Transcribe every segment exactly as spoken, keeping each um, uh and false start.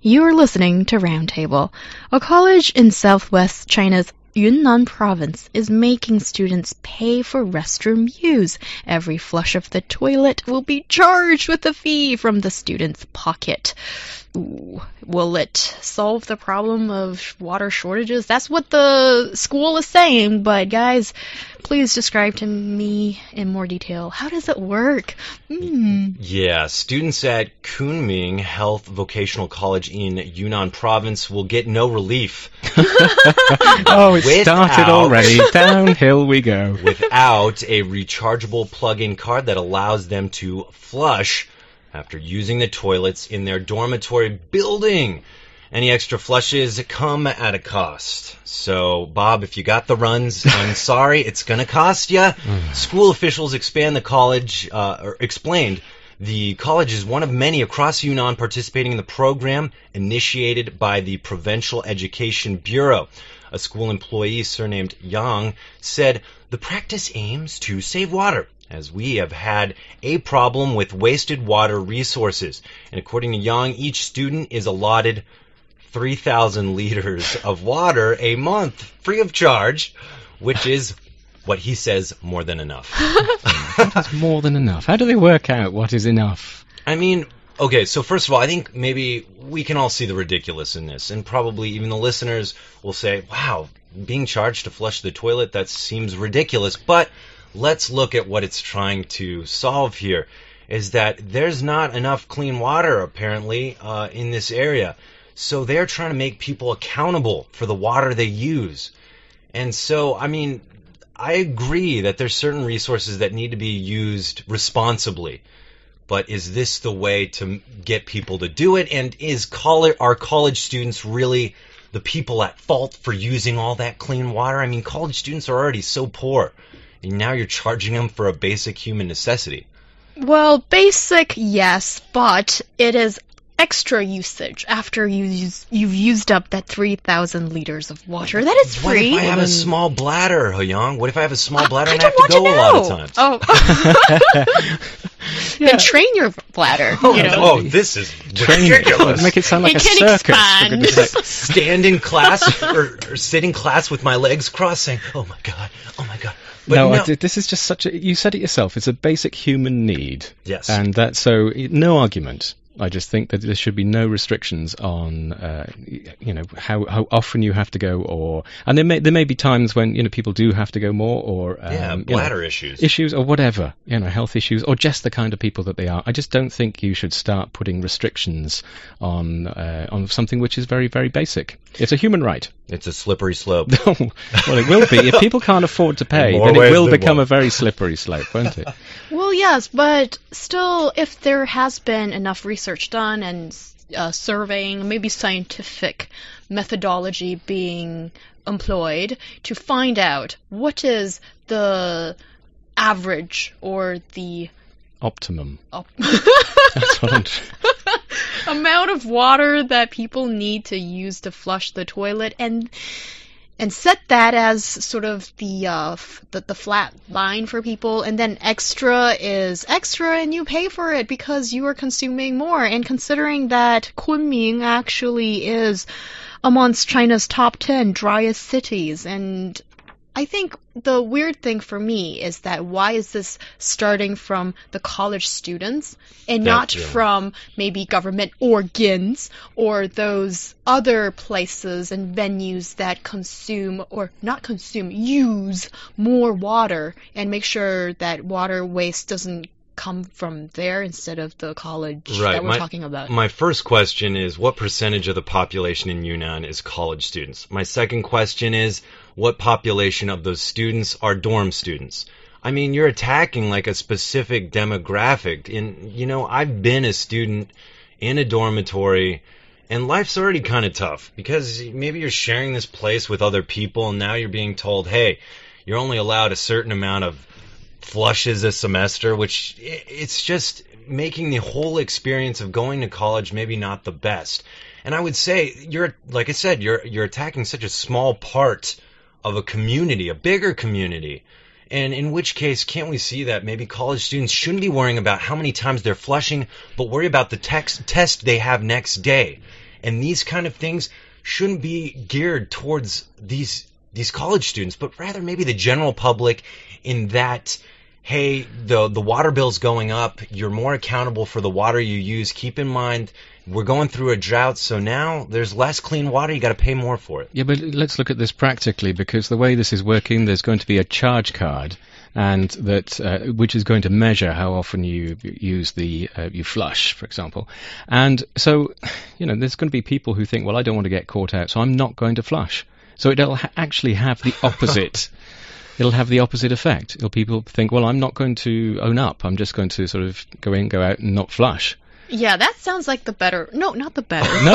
You're listening to Roundtable. A college in southwest China's Yunnan province is making students pay for restroom use. Every flush of the toilet will be charged with a fee from the student's pocket. Ooh, will it solve the problem of water shortages? That's what the school is saying, but guys, please describe to me in more detail. How does it work? Mm. Yeah, students at Kunming Health Vocational College in Yunnan province will get no relief. Oh, it Without- started already. Downhill we go. Without a rechargeable plug-in card that allows them to flush after using the toilets in their dormitory building. Any extra flushes come at a cost. So, Bob, if you got the runs, I'm sorry, it's going to cost you. School officials expand the college, uh, or explained the college is one of many across Yunnan participating in the program initiated by the Provincial Education Bureau. A school employee surnamed Yang said, "The practice aims to save water, as we have had a problem with wasted water resources." And according to Yang, each student is allotted three thousand liters of water a month, free of charge, which is what he says more than enough. That's more than enough. How do they work out what is enough? I mean, okay, so first of all, I think maybe we can all see the ridiculous in this, and probably even the listeners will say, wow, being charged to flush the toilet, that seems ridiculous, but let's look at what it's trying to solve here, is that there's not enough clean water, apparently, uh, in this area. So they're trying to make people accountable for the water they use. And so, I mean, I agree that there's certain resources that need to be used responsibly. But is this the way to get people to do it? And is college, are college students really the people at fault for using all that clean water? I mean, college students are already so poor. And now you're charging them for a basic human necessity. Well, basic, yes, but it is extra usage after you use, you've used up that three thousand liters of water. That is What free. if I have a small bladder, Hyung? What if I have a small bladder I and I have don't to want go to a lot know. of times? Oh. Yeah. Then train your bladder. Oh, you know. oh, this is Train- ridiculous. Make it sound like It a can circus. for expand. goodness sake. Stand in class or, or sit in class with my legs crossed saying, oh my God, oh my God. But no, no. I did, this is just such a... You said it yourself. It's a basic human need. Yes. And that, so, no argument. I just think that there should be no restrictions on, uh, you know, how how often you have to go, or and there may there may be times when you know people do have to go more, or um, yeah, you bladder know, issues. issues or whatever, you know, health issues, or just the kind of people that they are. I just don't think you should start putting restrictions on uh, on something which is very very basic. It's a human right. It's a slippery slope. Well, it will be if people can't afford to pay. In more Then it ways will than become one. a very slippery slope, won't it? Well, yes, but still, if there has been enough research done and uh, surveying, maybe scientific methodology being employed to find out what is the average or the Optimum. op- That's what I'm. amount of water that people need to use to flush the toilet, and and set that as sort of the uh f- the, the flat line for people, and then extra is extra and you pay for it because you are consuming more. And considering that Kunming actually is amongst China's top ten driest cities, and I think the weird thing for me is that why is this starting from the college students and That, not yeah. from maybe government organs or those other places and venues that consume, or not consume, use more water, and make sure that water waste doesn't come from there instead of the college Right. that we're my, talking about. My first question is, what percentage of the population in Yunnan is college students? My second question is, what population of those students are dorm students? I mean, you're attacking like a specific demographic. And, you know, I've been a student in a dormitory, and life's already kind of tough because maybe you're sharing this place with other people, and now you're being told, hey, you're only allowed a certain amount of flushes a semester, which i- it's just making the whole experience of going to college maybe not the best. And I would say you're, like I said, you're you're attacking such a small part of a community, a bigger community. And in which case, can't we see that maybe college students shouldn't be worrying about how many times they're flushing, but worry about the text, test they have next day? And these kind of things shouldn't be geared towards these these college students, but rather maybe the general public, in that, hey, the the water bill's going up, you're more accountable for the water you use. Keep in mind, we're going through a drought, so now there's less clean water, you got to pay more for it. Yeah, but let's look at this practically, because the way this is working, there's going to be a charge card, and that uh, which is going to measure how often you use the uh, you flush, for example. And so, you know, there's going to be people who think, well, I don't want to get caught out, so I'm not going to flush. So it'll ha- actually have the opposite. It'll have the opposite effect. It'll, people think, well, I'm not going to own up. I'm just going to sort of go in, go out, and not flush. Yeah, that sounds like the better. No, not the better. No.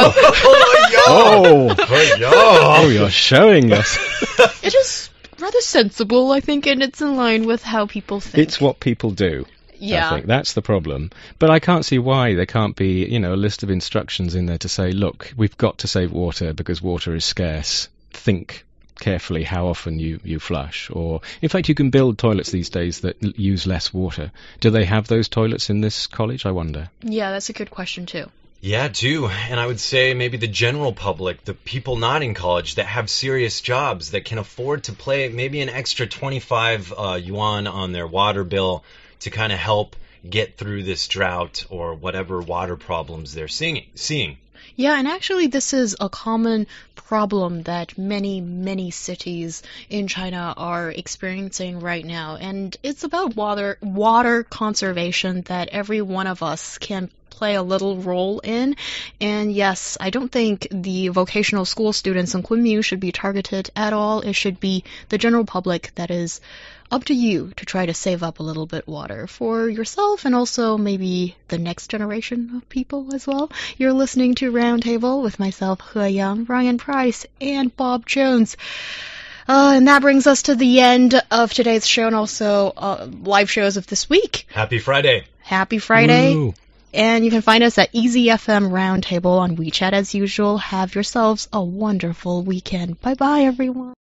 Oh, oh, oh, you're showing us. It is rather sensible, I think, and it's in line with how people think. It's what people do. Yeah. I think that's the problem. But I can't see why there can't be, you know, a list of instructions in there to say, look, we've got to save water because water is scarce. Think carefully how often you, you flush. Or, in fact, you can build toilets these days that l- use less water. Do they have those toilets in this college, I wonder? Yeah, that's a good question, too. Yeah, too. And I would say maybe the general public, the people not in college that have serious jobs that can afford to pay maybe an extra twenty-five uh, yuan on their water bill to kind of help get through this drought or whatever water problems they're seeing. seeing. Yeah, and actually this is a common problem that many, many cities in China are experiencing right now. And it's about water water conservation that every one of us can play a little role in. And yes, I don't think the vocational school students in Kunming should be targeted at all. It should be the general public that is up to you to try to save up a little bit water for yourself and also maybe the next generation of people as well. You're listening to Roundtable with myself, He Yang, Ryan Price, and Bob Jones. Uh, and that brings us to the end of today's show and also uh, live shows of this week. Happy Friday. Happy Friday. Woo. And you can find us at Easy F M Roundtable on WeChat as usual. Have yourselves a wonderful weekend. Bye-bye, everyone.